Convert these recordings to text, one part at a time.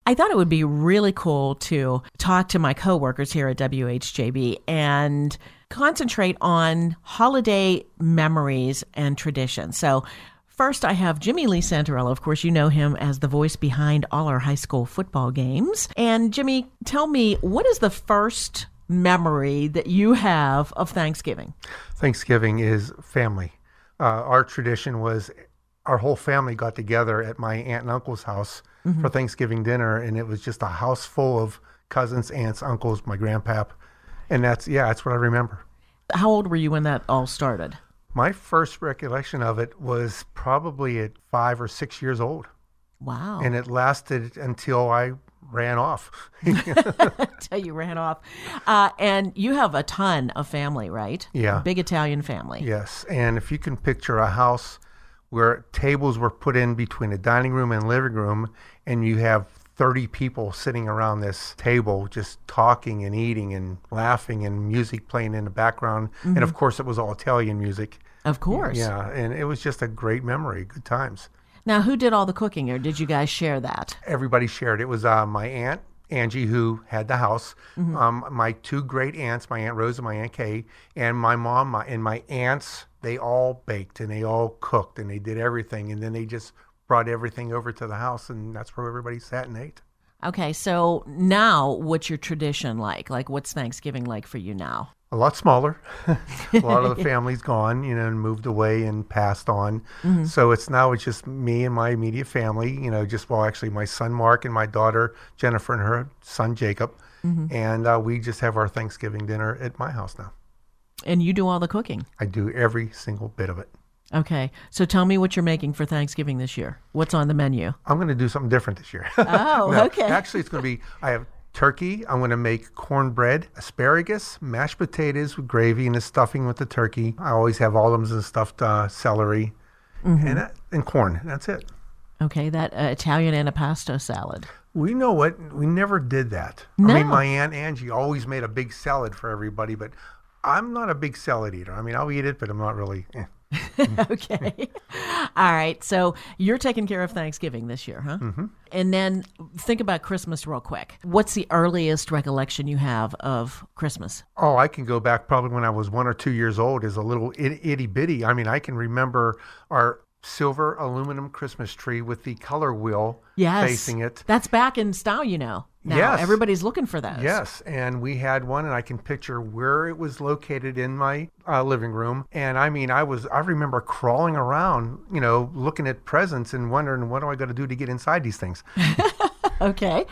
I thought it would be really cool to talk to my coworkers here at WHJB and concentrate on holiday memories and traditions. So first, I have Jimmy Lee Santarello. Of course, you know him as the voice behind all our high school football games. And Jimmy, tell me, what is the first memory that you have of Thanksgiving? Thanksgiving is family. Our tradition was our whole family got together at my aunt and uncle's house for Thanksgiving dinner, and it was just a house full of cousins, aunts, uncles, my grandpap, and that's what I remember. How old were you when that all started? My first recollection of it was probably at 5 or 6 years old. Wow. And it lasted until I ran off. Until you ran off. And you have a ton of family, right? Yeah. A big Italian family. Yes. And if you can picture a house where tables were put in between the dining room and living room, and you have 30 people sitting around this table just talking and eating and laughing and music playing in the background. And of course, it was all Italian music. Of course. Yeah. And it was just a great memory, good times. Now, who did all the cooking, or did you guys share that? Everybody shared. It was my aunt, Angie, who had the house, my two great aunts, my Aunt Rose and my Aunt Kay, and my mom and my aunts. They all baked and they all cooked and they did everything. And then they just brought everything over to the house, and that's where everybody sat and ate. Okay, so now what's your tradition like? Like, what's Thanksgiving like for you now? A lot smaller. A lot of the family's gone, and moved away and passed on. So it's just me and my immediate family, actually my son Mark and my daughter Jennifer and her son Jacob. And we just have our Thanksgiving dinner at my house now. And you do all the cooking? I do every single bit of it. Okay. So tell me what you're making for Thanksgiving this year. What's on the menu? I'm going to do something different this year. Oh, No, okay. Actually, it's going to be, I have turkey. I'm going to make cornbread, asparagus, mashed potatoes with gravy and the stuffing with the turkey. I always have olives and stuffed celery and corn. That's it. Okay, that Italian antipasto salad. We know what? We never did that. No. I mean, my Aunt Angie always made a big salad for everybody, but I'm not a big salad eater. I mean, I'll eat it, but I'm not really... Okay. All right. So you're taking care of Thanksgiving this year, huh? And then think about Christmas real quick. What's the earliest recollection you have of Christmas? Oh, I can go back probably when I was 1 or 2 years old as a little itty bitty. I mean, I can remember our silver aluminum Christmas tree with the color wheel facing it. That's back in style, now. Yes. Everybody's looking for those. Yes, and we had one, and I can picture where it was located in my living room. And I mean, I remember crawling around, looking at presents and wondering, what do I got to do to get inside these things? Okay.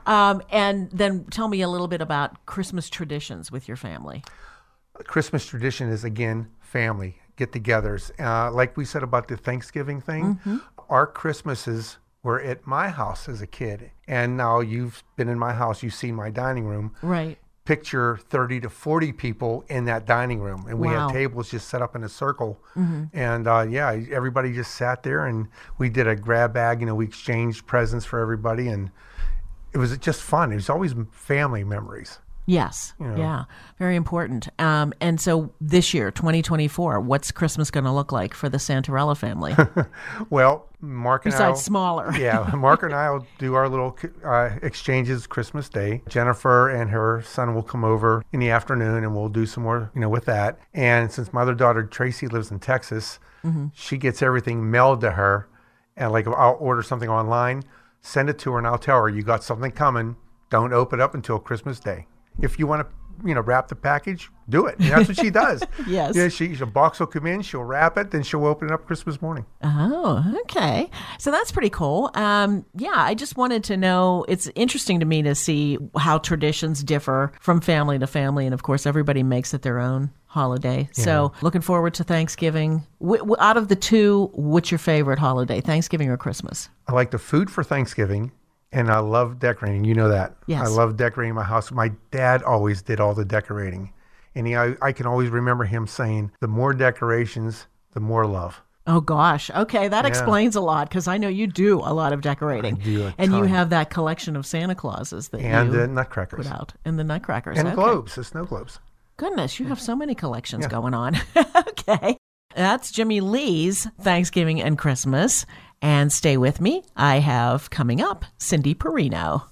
And then tell me a little bit about Christmas traditions with your family. Christmas tradition is, again, family get-togethers. Like we said about the Thanksgiving thing, our Christmases were at my house as a kid. And now you've been in my house, you've seen my dining room. Right. Picture 30 to 40 people in that dining room. And we had tables just set up in a circle. And everybody just sat there, and we did a grab bag. We exchanged presents for everybody. And it was just fun. It was always family memories. Yes. Yeah. Very important. And so this year, 2024, what's Christmas going to look like for the Santarello family? Well, Mark and Besides smaller. Mark and I will do our little exchanges Christmas Day. Jennifer and her son will come over in the afternoon, and we'll do some more, with that. And since my other daughter, Tracy, lives in Texas, she gets everything mailed to her. And I'll order something online, send it to her, and I'll tell her, you got something coming. Don't open it up until Christmas Day. If you want to, wrap the package, do it. And that's what she does. Yes. A box will come in, she'll wrap it, then she'll open it up Christmas morning. Oh, okay. So that's pretty cool. I just wanted to know, it's interesting to me to see how traditions differ from family to family. And of course, everybody makes it their own holiday. Yeah. So looking forward to Thanksgiving. Out of the two, what's your favorite holiday, Thanksgiving or Christmas? I like the food for Thanksgiving. And I love decorating. You know that. Yes. I love decorating my house. My dad always did all the decorating. And I can always remember him saying, the more decorations, the more love. Oh, gosh. Okay, that explains a lot, because I know you do a lot of decorating. I do a and ton. you have that collection of Santa Clauses that and you the nutcrackers. put out. And the nutcrackers. And globes, the snow globes. Goodness, you have so many collections going on. Okay. That's Jimmy Lee's Thanksgiving and Christmas. And stay with me. I have coming up Cindy Perino.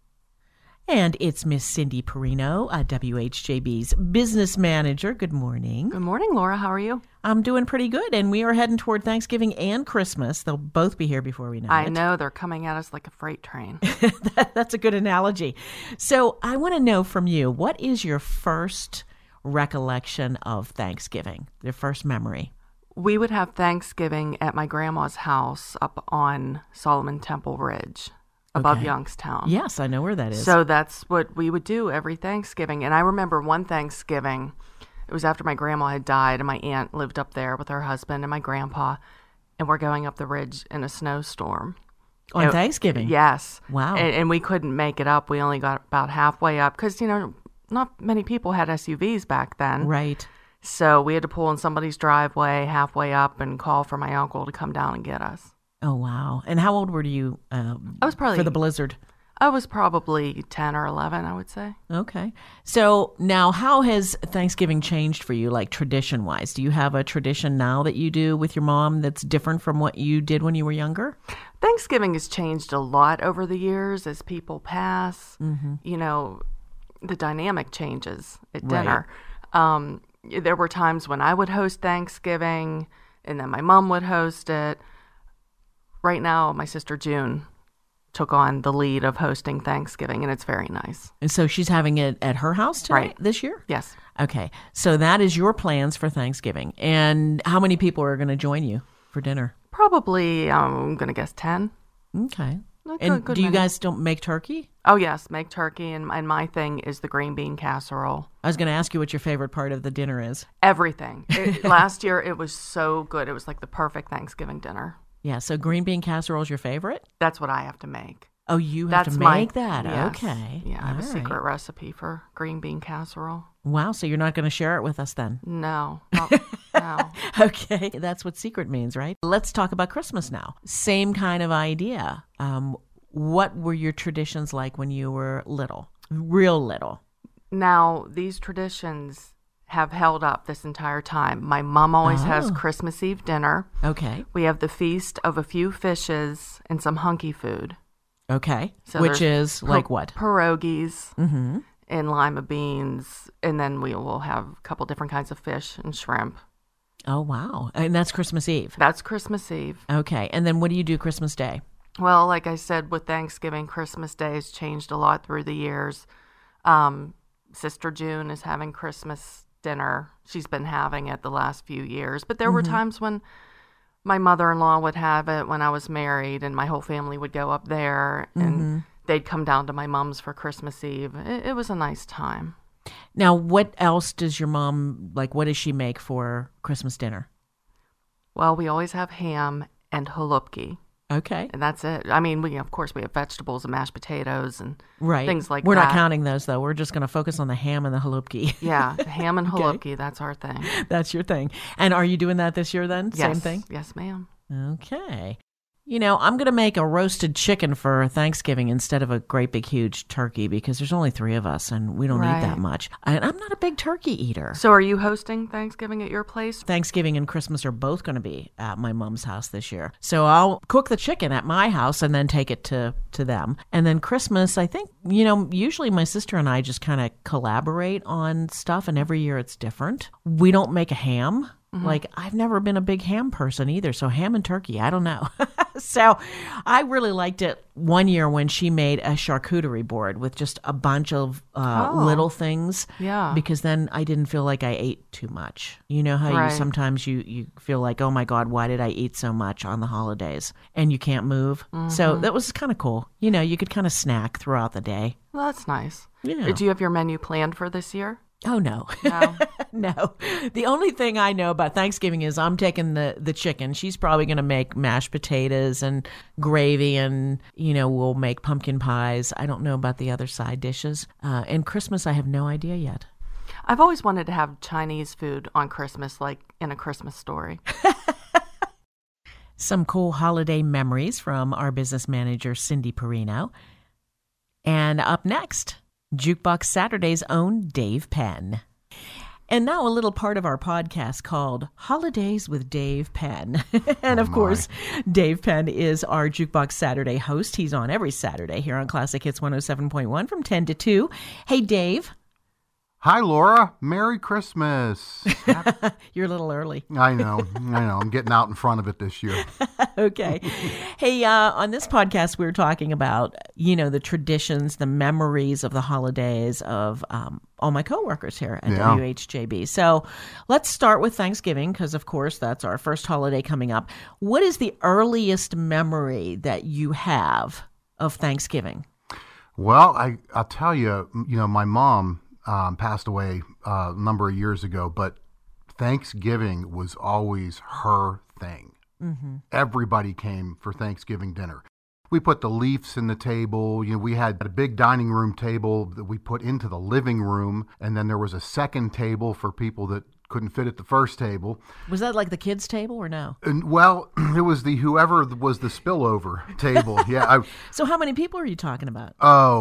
And it's Miss Cindy Perino, WHJB's business manager. Good morning. Good morning, Laura. How are you? I'm doing pretty good, and we are heading toward Thanksgiving and Christmas. They'll both be here before we know it. I know. They're coming at us like a freight train. That's a good analogy. So I want to know from you, what is your first recollection of Thanksgiving, your first memory? We would have Thanksgiving at my grandma's house up on Solomon Temple Ridge above Youngstown. Yes, I know where that is. So that's what we would do every Thanksgiving. And I remember one Thanksgiving, it was after my grandma had died, and my aunt lived up there with her husband and my grandpa, and we're going up the ridge in a snowstorm. On Thanksgiving? Yes. Wow. And we couldn't make it up. We only got about halfway up because, not many people had SUVs back then. Right. So we had to pull in somebody's driveway halfway up and call for my uncle to come down and get us. Oh, wow. And how old were you I was probably for the blizzard? I was probably 10 or 11, I would say. Okay. So now how has Thanksgiving changed for you, like tradition-wise? Do you have a tradition now that you do with your mom that's different from what you did when you were younger? Thanksgiving has changed a lot over the years as people pass. Mm-hmm. The dynamic changes at dinner. Right. There were times when I would host Thanksgiving and then my mom would host it. Right now, my sister June took on the lead of hosting Thanksgiving, and it's very nice. And so she's having it at her house tonight, this year? Yes. Okay. So that is your plans for Thanksgiving. And how many people are going to join you for dinner? Probably, I'm going to guess 10. Okay. And do you guys don't make turkey? Oh, yes, make turkey. And my thing is the green bean casserole. I was going to ask you what your favorite part of the dinner is. Everything. Last year, it was so good. It was like the perfect Thanksgiving dinner. Yeah, so green bean casserole is your favorite? That's what I have to make. Oh, you have to make that? Yes. Okay. Yeah, I have a secret recipe for green bean casserole. Wow, so you're not going to share it with us then? No. No. Okay, that's what secret means, right? Let's talk about Christmas now. Same kind of idea. What were your traditions like when you were little? Real little? Now, these traditions have held up this entire time. My mom always has Christmas Eve dinner. Okay. We have the feast of a few fishes and some hunky food. Okay. So which is like what? Pierogies Mm-hmm. and lima beans. And then we will have a couple different kinds of fish and shrimp. Oh, wow. And that's Christmas Eve? That's Christmas Eve. Okay. And then what do you do Christmas Day? Well, like I said, with Thanksgiving, Christmas Day has changed a lot through the years. Sister June is having Christmas dinner. She's been having it the last few years. But there were times when my mother-in-law would have it when I was married, and my whole family would go up there, and they'd come down to my mom's for Christmas Eve. It was a nice time. Now, what else does your mom, what does she make for Christmas dinner? Well, we always have ham and halupki. Okay. And that's it. I mean, of course, we have vegetables and mashed potatoes and things like We're that. not counting those, though. We're just going to focus on the ham and the halupki. Yeah, the ham and halupki, that's our thing. That's your thing. And are you doing that this year then? Yes. Same thing? Yes, ma'am. Okay. I'm going to make a roasted chicken for Thanksgiving instead of a great big huge turkey because there's only 3 of us and we don't eat that much. And I'm not a big turkey eater. So are you hosting Thanksgiving at your place? Thanksgiving and Christmas are both going to be at my mom's house this year. So I'll cook the chicken at my house and then take it to them. And then Christmas, I think, usually my sister and I just kind of collaborate on stuff and every year it's different. We don't make a ham. I've never been a big ham person either. So ham and turkey, I don't know. So I really liked it one year when she made a charcuterie board with just a bunch of little things. Yeah. Because then I didn't feel like I ate too much. You know how you sometimes you feel like, oh my God, why did I eat so much on the holidays? And you can't move. So that was kind of cool. You could kind of snack throughout the day. Well, that's nice. Yeah. Do you have your menu planned for this year? Oh, no. No. No. The only thing I know about Thanksgiving is I'm taking the chicken. She's probably going to make mashed potatoes and gravy and, we'll make pumpkin pies. I don't know about the other side dishes. And Christmas, I have no idea yet. I've always wanted to have Chinese food on Christmas, like in A Christmas Story. Some cool holiday memories from our business manager, Cindy Perino. And up next, Jukebox Saturday's own Dave Penn. And now a little part of our podcast called Holidays with Dave Penn. And of course, Dave Penn is our Jukebox Saturday host. He's on every Saturday here on Classic Hits 107.1 from 10 to 2. Hey, Dave. Hi, Laura. Merry Christmas. You're a little early. I know. I'm getting out in front of it this year. Okay. Hey, on this podcast, we're talking about, the traditions, the memories of the holidays of all my coworkers here at WHJB. So let's start with Thanksgiving because, of course, that's our first holiday coming up. What is the earliest memory that you have of Thanksgiving? Well, I'll tell you, my mom passed away a number of years ago, but Thanksgiving was always her thing. Mm-hmm. Everybody came for Thanksgiving dinner. We put the leaves in the table. We had a big dining room table that we put into the living room, and then there was a second table for people that couldn't fit at the first table. Was that like the kids' table or no? Well, it was whoever was the spillover table. Yeah. So how many people are you talking about?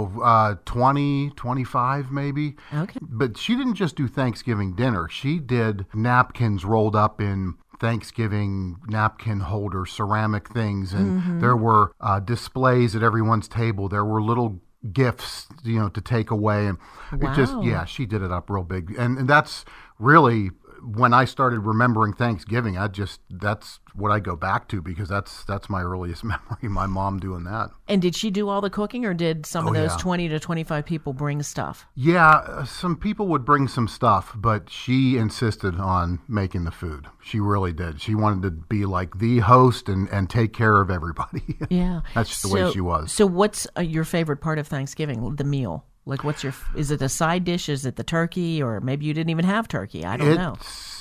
20, 25 maybe. Okay. But she didn't just do Thanksgiving dinner. She did napkins rolled up in Thanksgiving napkin holder, ceramic things. And there were displays at everyone's table. There were little gifts, to take away. And it she did it up real big. And that's really when I started remembering Thanksgiving. That's what I go back to because that's my earliest memory, my mom doing that. And did she do all the cooking or did some of those 20 to 25 people bring stuff? Yeah, some people would bring some stuff, but she insisted on making the food. She really did. She wanted to be like the host and take care of everybody. Yeah. That's just the way she was. So what's your favorite part of Thanksgiving, the meal? Like is it a side dish? Is it the turkey? Or maybe you didn't even have turkey. I don't know.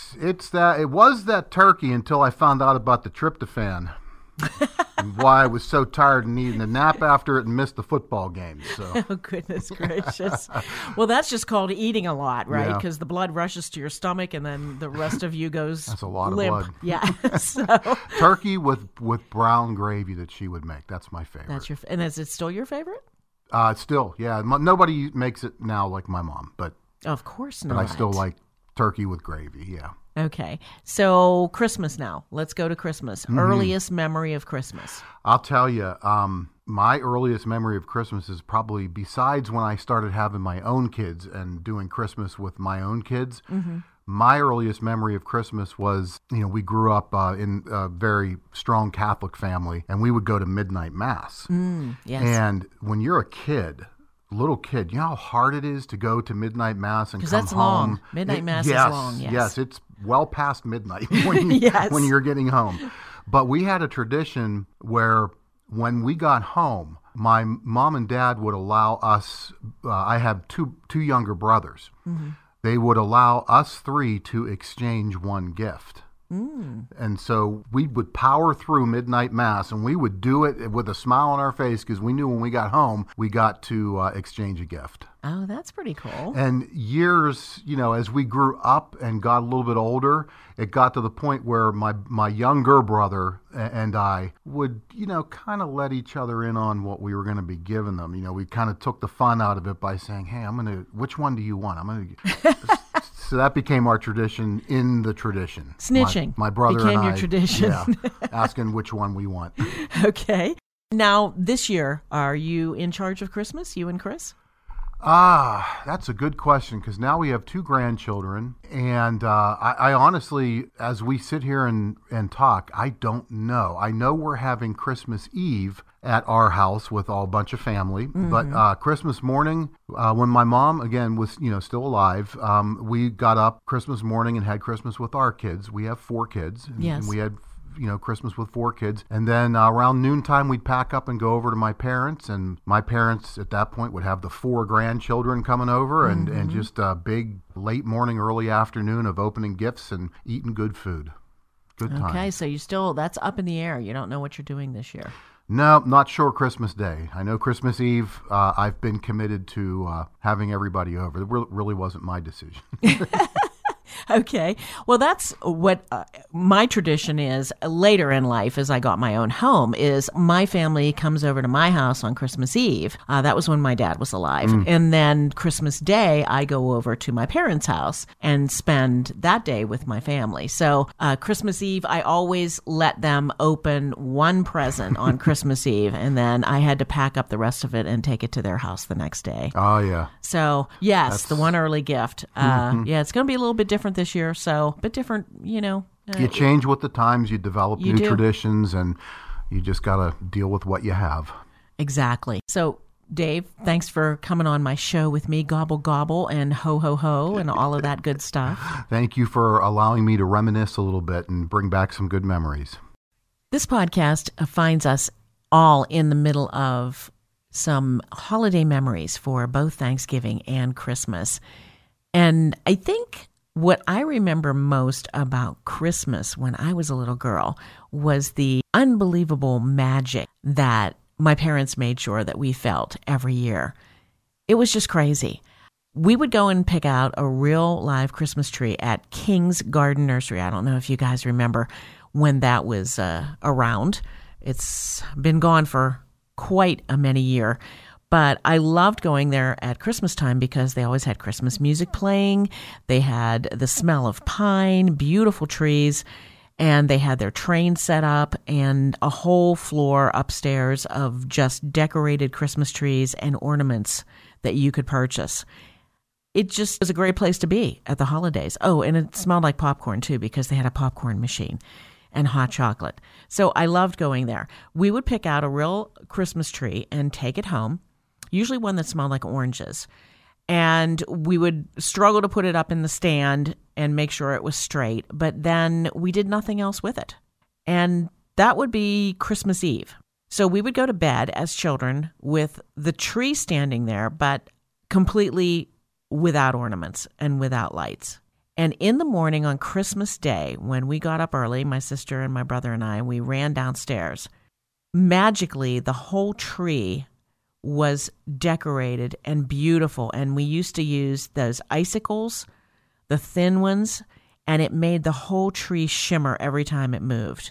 It was that turkey until I found out about the tryptophan. And why I was so tired and needing a nap after it and missed the football game. So. Oh, goodness gracious. Well, that's just called eating a lot, right? Because the blood rushes to your stomach and then the rest of you goes That's a lot limp. of blood. Yeah. So. Turkey with brown gravy that she would make. That's my favorite. And is it still your favorite? Still, yeah. Nobody makes it now like my mom, but of course not. But I still like turkey with gravy. Yeah. Okay, so Christmas now. Let's go to Christmas. Earliest memory of Christmas. I'll tell you, my earliest memory of Christmas is probably besides when I started having my own kids and doing Christmas with my own kids. Mm-hmm. My earliest memory of Christmas was, we grew up in a very strong Catholic family, and we would go to midnight mass. Yes. And when you're a little kid, you know how hard it is to go to midnight mass and come home? Because that's long. Midnight mass is long, yes. Yes, it's well past midnight when you're getting home. But we had a tradition where when we got home, my mom and dad would allow us, I have two younger brothers. Mm-hmm. They would allow us three to exchange one gift. And so we would power through midnight mass, and we would do it with a smile on our face because we knew when we got home, we got to exchange a gift. Oh, that's pretty cool. And years, as we grew up and got a little bit older, it got to the point where my younger brother and I would, kind of let each other in on what we were going to be giving them. We kind of took the fun out of it by saying, hey, which one do you want? So that became our tradition in the tradition. Snitching. My brother became and I. Your tradition. Yeah, asking which one we want. Okay. Now, this year, are you in charge of Christmas, you and Chris? That's a good question because now we have 2 grandchildren. And I honestly, as we sit here and talk, I don't know. I know we're having Christmas Eve at our house with a bunch of family. Mm-hmm. But Christmas morning, when my mom, again, was still alive, we got up Christmas morning and had Christmas with our kids. We have 4 kids. And we had Christmas with 4 kids. And then around noontime, we'd pack up and go over to my parents. And my parents at that point would have the 4 grandchildren coming over and just a big late morning, early afternoon of opening gifts and eating good food. Good time. Okay, so that's up in the air. You don't know what you're doing this year. No, not sure Christmas Day. I know Christmas Eve, I've been committed to having everybody over. It really wasn't my decision. Okay. Well, that's what my tradition is later in life as I got my own home is my family comes over to my house on Christmas Eve. That was when my dad was alive. And then Christmas Day, I go over to my parents' house and spend that day with my family. So Christmas Eve, I always let them open one present on Christmas Eve, and then I had to pack up the rest of it and take it to their house the next day. Oh, yeah. So, yes, the one early gift. Yeah, it's going to be a little bit different this year, so a bit different, you change with the times, you develop new do. traditions, and you just got to deal with what you have. Exactly. So, Dave, thanks for coming on my show with me, Gobble Gobble and Ho Ho Ho and all of that good stuff. Thank you for allowing me to reminisce a little bit and bring back some good memories. This podcast finds us all in the middle of some holiday memories for both Thanksgiving and Christmas. And I think what I remember most about Christmas when I was a little girl was the unbelievable magic that my parents made sure that we felt every year. It was just crazy. We would go and pick out a real live Christmas tree at King's Garden Nursery. I don't know if you guys remember when that was around. It's been gone for quite a many year. But I loved going there at Christmas time because they always had Christmas music playing. They had the smell of pine, beautiful trees, and they had their train set up and a whole floor upstairs of just decorated Christmas trees and ornaments that you could purchase. It just was a great place to be at the holidays. Oh, and it smelled like popcorn too because they had a popcorn machine and hot chocolate. So I loved going there. We would pick out a real Christmas tree and take it home. Usually one that smelled like oranges. And we would struggle to put it up in the stand and make sure it was straight, but then we did nothing else with it. And that would be Christmas Eve. So we would go to bed as children with the tree standing there, but completely without ornaments and without lights. And in the morning on Christmas Day, when we got up early, my sister and my brother and I, we ran downstairs. Magically, the whole tree was decorated and beautiful, and we used to use those icicles, the thin ones, and it made the whole tree shimmer every time it moved.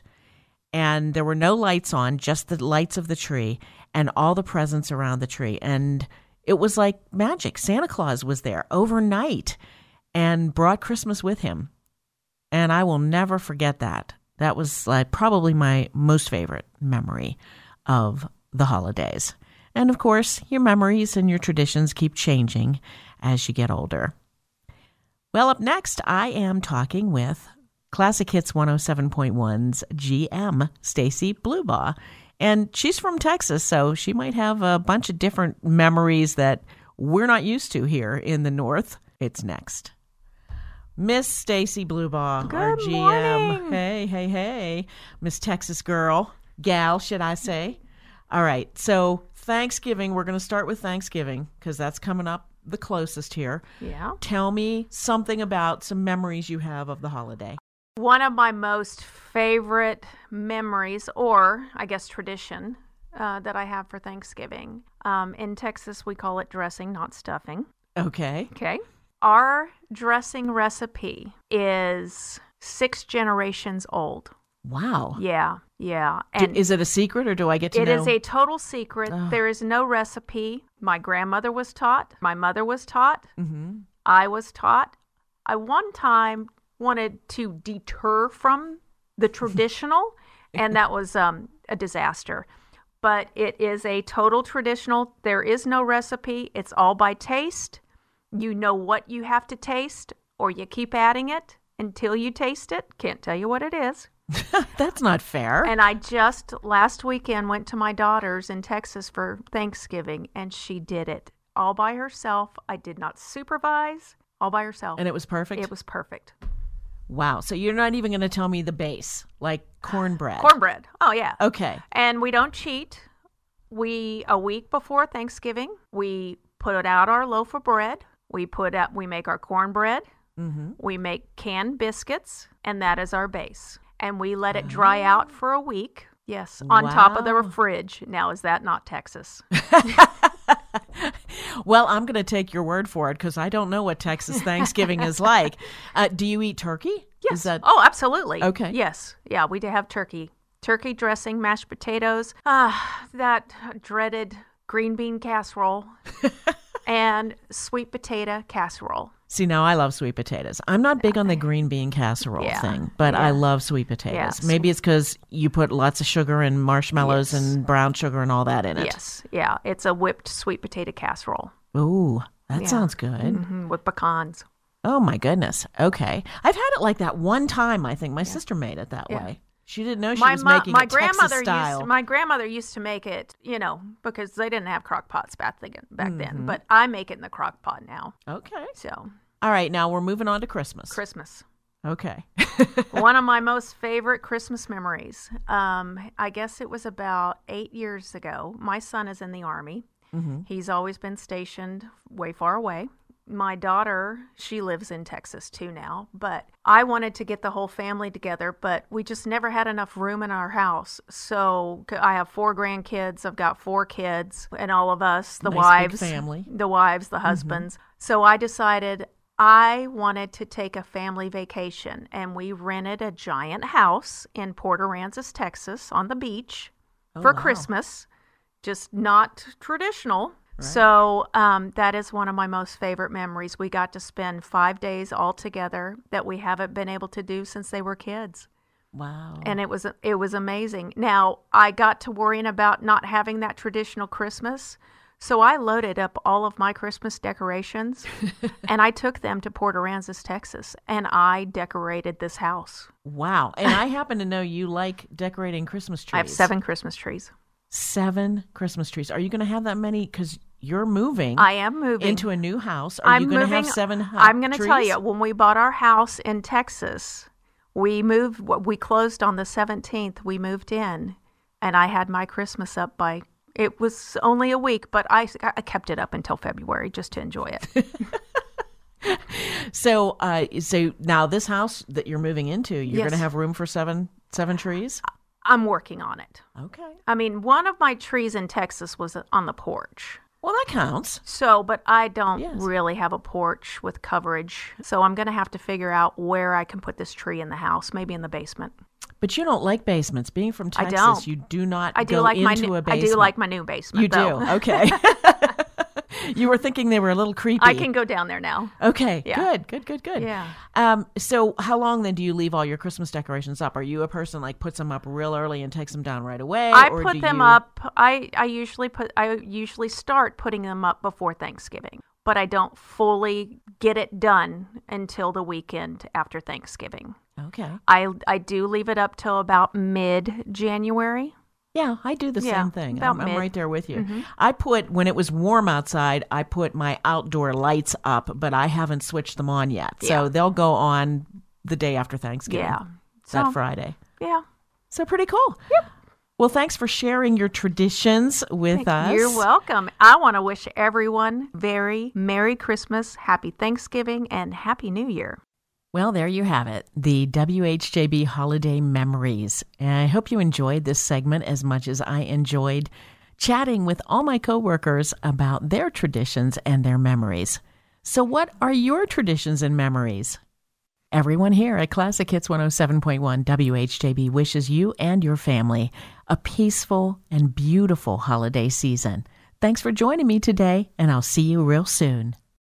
And there were no lights on, just the lights of the tree and all the presents around the tree. And it was like magic. Santa Claus was there overnight and brought Christmas with him. And I will never forget that. That was probably my most favorite memory of the holidays. And of course, your memories and your traditions keep changing as you get older. Well, up next, I am talking with Classic Hits 107.1's GM, Stacy Blubaugh. And she's from Texas, so she might have a bunch of different memories that we're not used to here in the North. It's next. Miss Stacy Blubaugh, our GM. Morning. Hey. Miss Texas girl, gal, should I say. All right, so Thanksgiving, we're going to start with Thanksgiving because that's coming up the closest here. Yeah. Tell me something about some memories you have of the holiday. One of my most favorite memories, or I guess tradition, that I have for Thanksgiving. In Texas, we call it dressing, not stuffing. Okay. Okay. Our dressing recipe is 6 generations old. Wow. Yeah. And is it a secret or do I get to know? It is a total secret. There is no recipe. My grandmother was taught. My mother was taught. Mm-hmm. I was taught. I one time wanted to deter from the traditional, and that was a disaster. But it is a total traditional. There is no recipe. It's all by taste. You know what you have to taste, or you keep adding it until you taste it. Can't tell you what it is. That's not fair. And I just last weekend went to my daughter's in Texas for Thanksgiving, and she did it all by herself. I did not supervise, all by herself. And it was perfect? It was perfect. Wow. So you're not even going to tell me the base, like cornbread. Cornbread. Oh, yeah. Okay. And we don't cheat. A week before Thanksgiving, we put out our loaf of bread. We make our cornbread. Mm-hmm. We make canned biscuits, and that is our base. And we let it dry out for a week. Yes, on top of the fridge. Now, is that not Texas? Well, I'm going to take your word for it because I don't know what Texas Thanksgiving is like. Do you eat turkey? Yes. Is that... Oh, absolutely. Okay. Yes. Yeah, we do have turkey. Turkey dressing, mashed potatoes, that dreaded green bean casserole, and sweet potato casserole. See, now I love sweet potatoes. I'm not big on the green bean casserole thing, but I love sweet potatoes. Yes. Maybe it's because you put lots of sugar and marshmallows and brown sugar and all that in it. Yes. Yeah, it's a whipped sweet potato casserole. Ooh, that sounds good. With pecans. Oh, my goodness. Okay. I've had it like that one time, I think. My sister made it that way. She didn't know she was making it Texas style. My grandmother used to make it, because they didn't have crock pots back then. But I make it in the crock pot now. Okay. So. All right. Now we're moving on to Christmas. Okay. One of my most favorite Christmas memories. I guess it was about 8 years ago. My son is in the Army. Mm-hmm. He's always been stationed way far away. My daughter, she lives in Texas too now, but I wanted to get the whole family together, but we just never had enough room in our house. So I have 4 grandkids. I've got 4 kids, and all of us, the wives, the husbands. So I decided I wanted to take a family vacation, and we rented a giant house in Port Aransas, Texas, on the beach for Christmas, just not traditional. Right. So that is one of my most favorite memories. We got to spend 5 days all together that we haven't been able to do since they were kids. Wow. And it was amazing. Now, I got to worrying about not having that traditional Christmas, so I loaded up all of my Christmas decorations, and I took them to Port Aransas, Texas, and I decorated this house. Wow. And I happen to know you like decorating Christmas trees. I have 7 Christmas trees. 7 Christmas trees. Are you going to have that many? Because you're moving. I am moving into a new house. Are you going to have 7 trees? I'm going to tell you, when we bought our house in Texas, we closed on the 17th. We moved in, and I had my Christmas up it was only a week, but I kept it up until February just to enjoy it. So now this house that you're moving into, you're going to have room for 7 trees? I'm working on it. Okay. I mean, one of my trees in Texas was on the porch. Well, that counts. So, but I don't really have a porch with coverage. So I'm going to have to figure out where I can put this tree in the house, maybe in the basement. But you don't like basements. Being from Texas, I don't. You do not I do go like into a basement. I do like my new basement, You though. do? Okay. You were thinking they were a little creepy. I can go down there now. Okay, Yeah. Good. Yeah. So how long then do you leave all your Christmas decorations up? Are you a person like puts them up real early and takes them down right away? I put them up. I usually start putting them up before Thanksgiving, but I don't fully get it done until the weekend after Thanksgiving. Okay. I do leave it up till about mid-January. Yeah, I do the same thing. I'm right there with you. Mm-hmm. When it was warm outside, I put my outdoor lights up, but I haven't switched them on yet. So they'll go on the day after Thanksgiving. Yeah. That Friday. Yeah. So pretty cool. Yep. Well, thanks for sharing your traditions with us. You're welcome. I want to wish everyone very Merry Christmas, Happy Thanksgiving, and Happy New Year. Well, there you have it, the WHJB Holiday Memories. And I hope you enjoyed this segment as much as I enjoyed chatting with all my coworkers about their traditions and their memories. So what are your traditions and memories? Everyone here at Classic Hits 107.1 WHJB wishes you and your family a peaceful and beautiful holiday season. Thanks for joining me today, and I'll see you real soon.